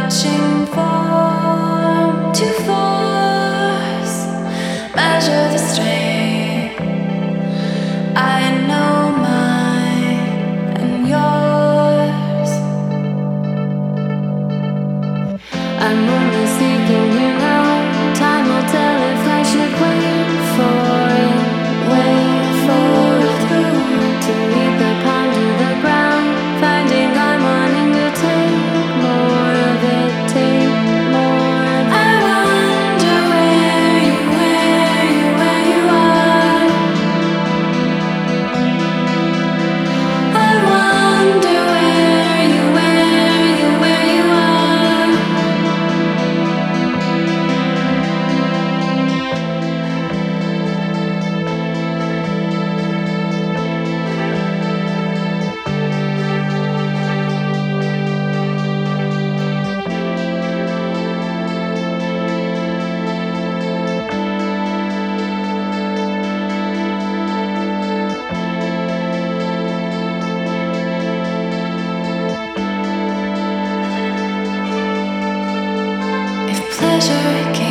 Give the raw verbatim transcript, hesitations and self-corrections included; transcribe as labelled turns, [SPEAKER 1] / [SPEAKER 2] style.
[SPEAKER 1] touching form to force, measure the strain. I know mine and yours. I'm only seeking you now. Time will tell if I should wait for it, wait for it through to meet the pond to the ground. Finding I'm wanting to take more of it, take more of it. I wonder where you, where you, where you are. I wonder where you, where you, where you are. If pleasure